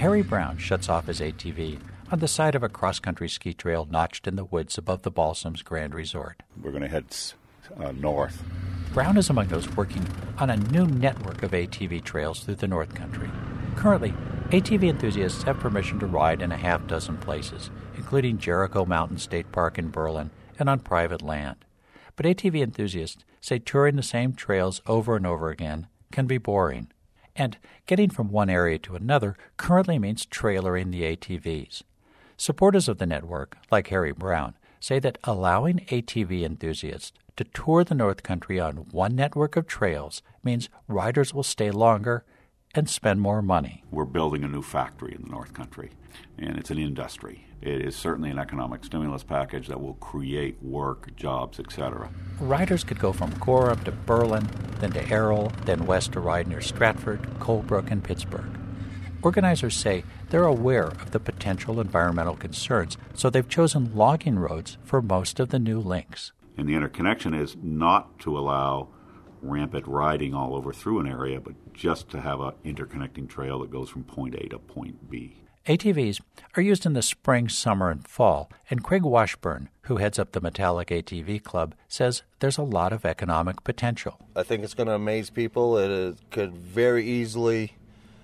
Harry Brown shuts off his ATV on the side of a cross-country ski trail notched in the woods above the Balsams Grand Resort. We're going to head north. Brown is among those working on a new network of ATV trails through the North Country. Currently, ATV enthusiasts have permission to ride in a half dozen places, including Jericho Mountain State Park in Berlin and on private land. But ATV enthusiasts say touring the same trails over and over again can be boring. And getting from one area to another currently means trailering the ATVs. Supporters of the network, like Harry Brown, say that allowing ATV enthusiasts to tour the North Country on one network of trails means riders will stay longer and spend more money. We're building a new factory in the North Country, and it's an industry. It is certainly an economic stimulus package that will create work, jobs, etc. Riders could go from Gorham to Berlin, then to Errol, then west to ride near Stratford, Colebrook, and Pittsburgh. Organizers say they're aware of the potential environmental concerns, so they've chosen logging roads for most of the new links. And the interconnection is not to allow rampant riding all over through an area, but just to have an interconnecting trail that goes from point A to point B. ATVs are used in the spring, summer, and fall, and Craig Washburn, who heads up the Metallic ATV Club, says there's a lot of economic potential. I think it's going to amaze people. It could very easily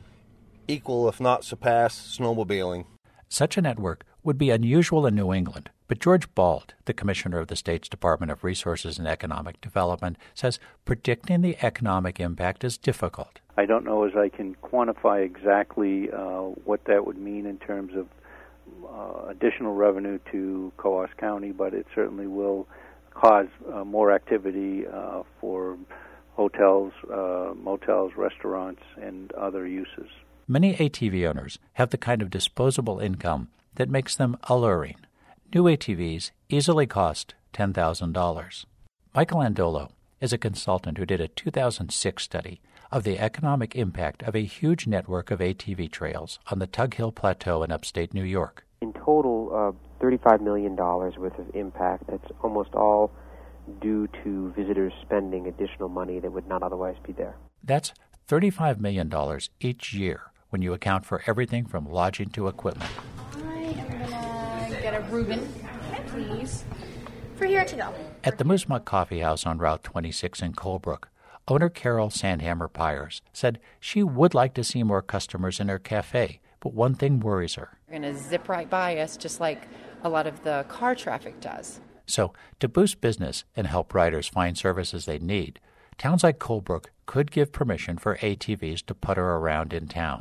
equal, if not surpass, snowmobiling. Such a network would be unusual in New England, but George Bald, the commissioner of the state's Department of Resources and Economic Development, says predicting the economic impact is difficult. I don't know as I can quantify exactly what that would mean in terms of additional revenue to Coos County, but it certainly will cause more activity for hotels, motels, restaurants, and other uses. Many ATV owners have the kind of disposable income that makes them alluring. New ATVs easily cost $10,000. Michael Andolo is a consultant who did a 2006 study of the economic impact of a huge network of ATV trails on the Tug Hill Plateau in upstate New York. In total, $35 million worth of impact. That's almost all due to visitors spending additional money that would not otherwise be there. That's $35 million each year when you account for everything from lodging to equipment. I am going to get a Reuben, please, for here to go. At the Moose Muck Coffee House on Route 26 in Colebrook, owner Carol Sandhammer Pyers said she would like to see more customers in her cafe, but one thing worries her. They're going to zip right by us just like a lot of the car traffic does. So, to boost business and help riders find services they need, towns like Colebrook could give permission for ATVs to putter around in town.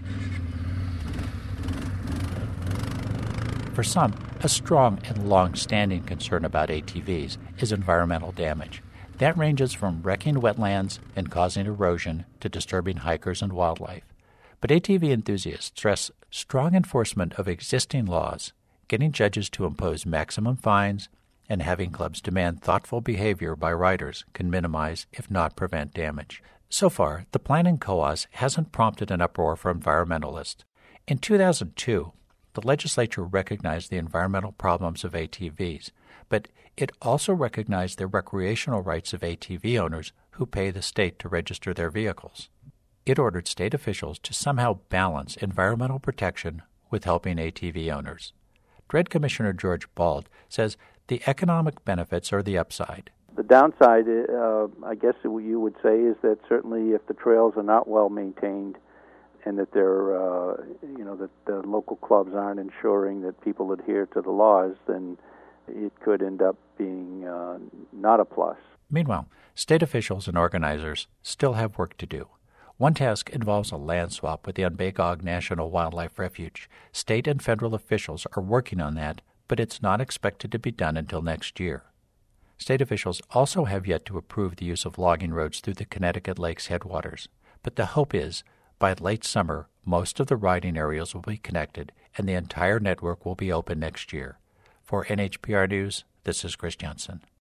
For some, a strong and long-standing concern about ATVs is environmental damage. That ranges from wrecking wetlands and causing erosion to disturbing hikers and wildlife. But ATV enthusiasts stress strong enforcement of existing laws, getting judges to impose maximum fines, and having clubs demand thoughtful behavior by riders can minimize, if not prevent, damage. So far, the plan in Coos hasn't prompted an uproar for environmentalists. In 2002, the legislature recognized the environmental problems of ATVs, but it also recognized the recreational rights of ATV owners who pay the state to register their vehicles. It ordered state officials to somehow balance environmental protection with helping ATV owners. DRED Commissioner George Bald says the economic benefits are the upside. The downside, I guess you would say, is that certainly if the trails are not well maintained and that that the local clubs aren't ensuring that people adhere to the laws, then it could end up being not a plus. Meanwhile, state officials and organizers still have work to do. One task involves a land swap with the Unbegog National Wildlife Refuge. State and federal officials are working on that, but it's not expected to be done until next year. State officials also have yet to approve the use of logging roads through the Connecticut Lake's headwaters. But the hope is, by late summer, most of the riding areas will be connected and the entire network will be open next year. For NHPR News, this is Chris Johnson.